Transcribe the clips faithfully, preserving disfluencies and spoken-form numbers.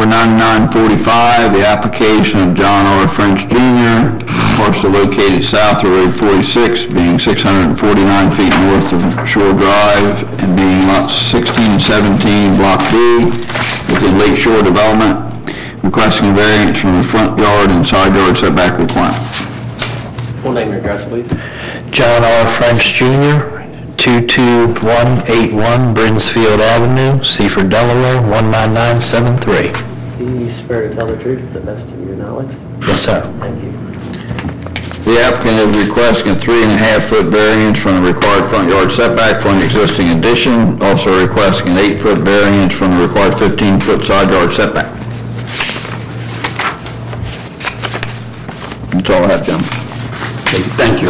number ninety-nine forty-five, the application of John R. French Junior, parcel located south of Road forty-six, being six hundred forty-nine feet north of Shore Drive, and being lots sixteen and seventeen, Block B, within Lake Shore Development, requesting a variance from the front yard and side yard setback requirement. Full name and address, please. John R. French Junior, two two one eight one Brinsfield Avenue, Seaford, Delaware, one nine nine seven three. Do you swear to tell the truth to the best of your knowledge? Yes, sir. Thank you. The applicant is requesting a three and a half foot variance from the required front yard setback for an existing addition, also requesting an eight foot variance from the required fifteen foot side yard setback. That's all I have, Jim. Thank you.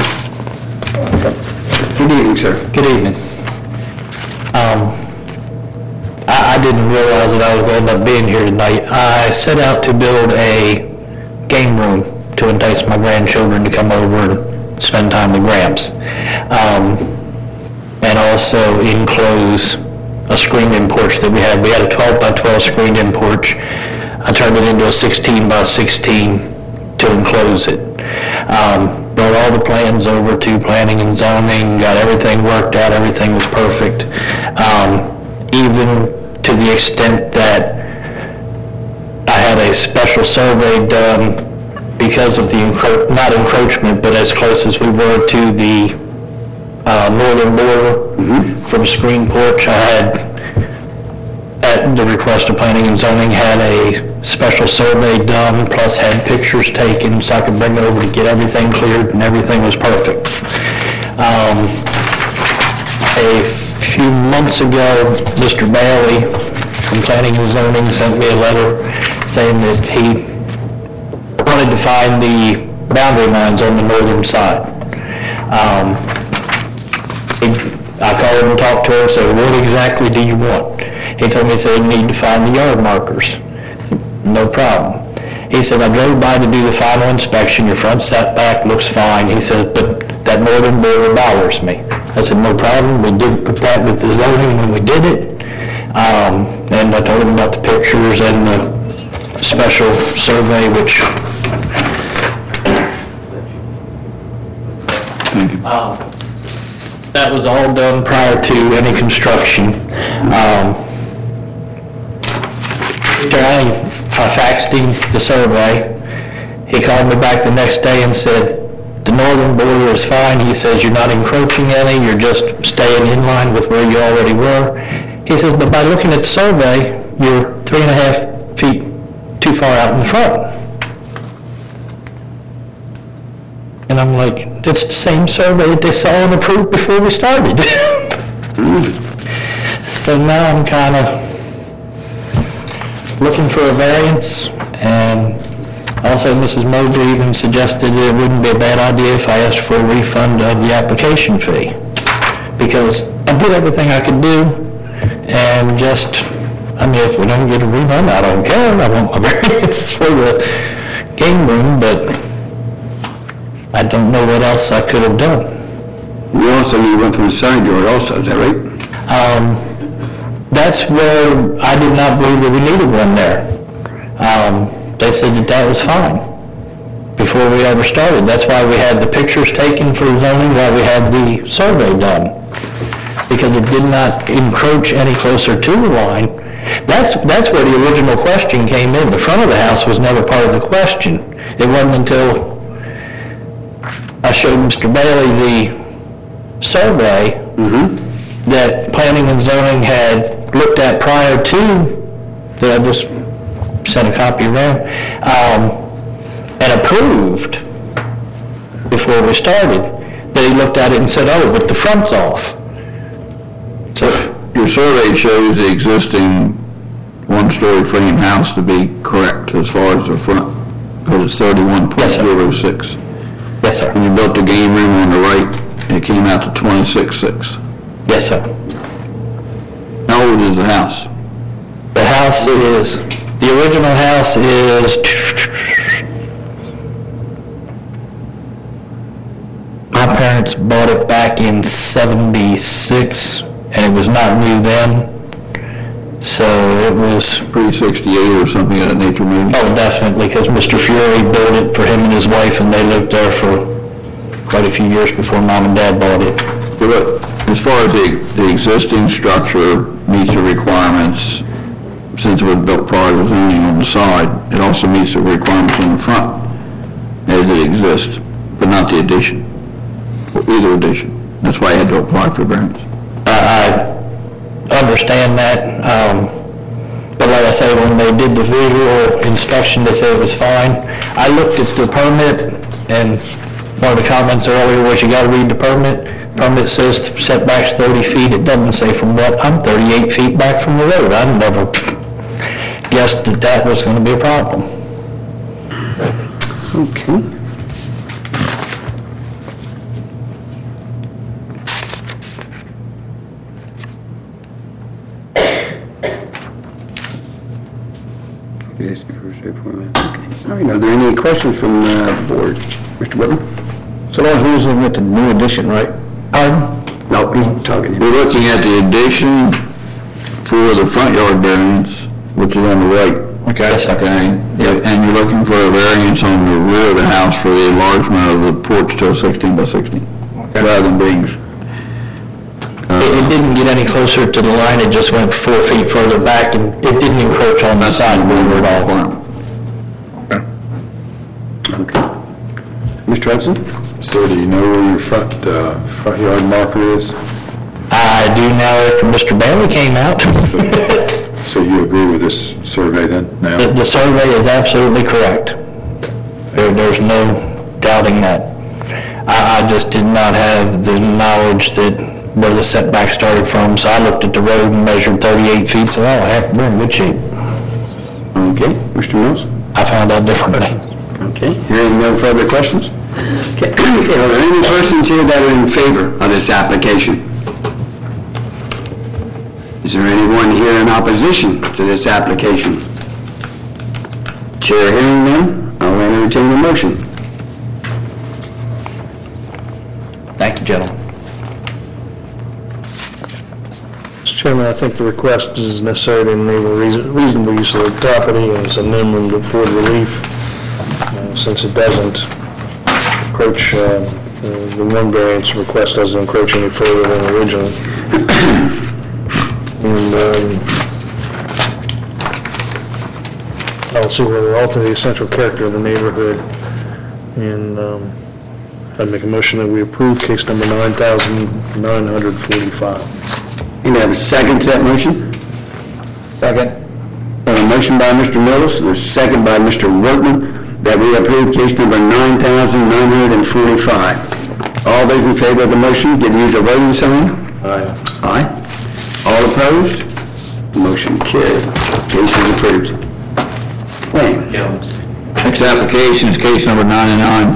Good evening, sir. Good evening. Um, I, I didn't realize that I was going to end up being here tonight. I set out to build a game room to entice my grandchildren to come over and spend time with Gramps. Um, and also enclose a screened-in porch that we had. We had a twelve by twelve screened-in porch. I turned it into a sixteen by sixteen to enclose it. Um, brought all the plans over to planning and zoning, got everything worked out, everything was perfect. Um, even to the extent that I had a special survey done because of the, encro- not encroachment, but as close as we were to the uh, northern border mm-hmm. from screen porch. I had, at the request of planning and zoning, had a special survey done, plus had pictures taken so I could bring it over to get everything cleared, and everything was perfect. Um, a few months ago, Mister Bailey from planning and zoning sent me a letter saying that he wanted to find the boundary lines on the northern side. Um, he, I called him and talked to him and said, what exactly do you want? He told me, he said, you need to find the yard markers. No problem. He said, I drove by to do the final inspection. Your front setback looks fine. He said, but that northern border bothers me. I said, no problem. We did put that with the zoning when we did it. Um, and I told him about the pictures and the special survey, which um, that was all done prior to any construction. Um, I I faxed him the survey. He called me back the next day and said, the northern border is fine. He says, you're not encroaching any, you're just staying in line with where you already were. He says, but by looking at the survey, you're three and a half feet too far out in front. And I'm like, it's the same survey that they saw and approved before we started. So now I'm kind of looking for a variance, and also Missus Mobley even suggested it wouldn't be a bad idea if I asked for a refund of the application fee, because I did everything I could do, and just, I mean, if we don't get a refund, I don't care. I want my variance for the game room, but I don't know what else I could have done. You also, you went from the side yard also, is that right? Um, That's where I did not believe that we needed one there. Um, they said that that was fine before we ever started. That's why we had the pictures taken for zoning, why we had the survey done, because it did not encroach any closer to the line. That's, that's where the original question came in. The front of the house was never part of the question. It wasn't until I showed Mister Bailey the survey mm-hmm. that planning and zoning had looked at prior to, that I just sent a copy around, um, and approved before we started, that he looked at it and said, oh, but the front's off. So your survey shows the existing one-story frame house to be correct as far as the front, because it's thirty-one point zero six. Yes, sir. And you built the game room on the right, and it came out to twenty-six six. Yes, sir. How old is the house? The house is, the original house is, my parents bought it back in seventy-six, and it was not new then. So it was, Pretty sixty-eight or something of that nature, maybe. oh, definitely, because Mister Fury built it for him and his wife, and they lived there for quite a few years before Mom and Dad bought it. But look, as far as the, the existing structure meets the requirements, since it was built prior to zoning on the side, it also meets the requirements on the front as it exists, but not the addition, or either addition. That's why I had to apply for variance. I, I understand that, um, but like I say, when they did the visual inspection, they said it was fine. I looked at the permit, and one of the comments earlier was you gotta read the permit. Permit says setback's thirty feet, it doesn't say from what, I'm thirty-eight feet back from the road. I never guessed that that was gonna be a problem. Okay. Yes, first appointment. Okay. All right, are there any questions from uh, the board? Mister Whitman? So long as we're looking at the new addition, right? Pardon? No, he's talking. We're looking at the addition for the front yard variance, which is on the right. Okay. Okay, yeah, and you're looking for a variance on the rear of the house for the enlargement of the porch to a sixteen by sixteen, rather than being, It, it didn't get any closer to the line, it just went four feet further back, and it didn't encroach on the side border at all. Okay. Mister Hudson? So do you know where your front, uh, front yard marker is? I do now after Mister Bailey came out. So you agree with this survey then, now? The, the survey is absolutely correct. There, there's no doubting that. I, I just did not have the knowledge that where the setback started from, so I looked at the road and measured thirty-eight feet, so, oh, heck, we're in good shape. Okay. Mister Mills? I found out differently. Okay. Hearing no further questions? Okay. Okay, are there any persons here that are in favor of this application? Is there anyone here in opposition to this application? Chair hearing none, I'll entertain a motion. Thank you, gentlemen. Mister Chairman, I think the request is necessary to enable reason- reasonable use of the property, and it's a minimum to afford relief, uh, since it doesn't encroach, uh, uh, the one variance request doesn't encroach any further than originally. And um, I don't see where it will alter the essential character of the neighborhood, and um, I'd make a motion that we approve case number nine thousand nine hundred forty-five. And I have a second to that motion? Second. A motion by Mister Mills, and a second by Mister Workman, that we approve case number nine thousand nine hundred forty-five. All those in favor of the motion, give use a voting sign. Aye. Aye. All opposed? Motion carried. Case is approved. Wayne? Next application is case number ninety-nine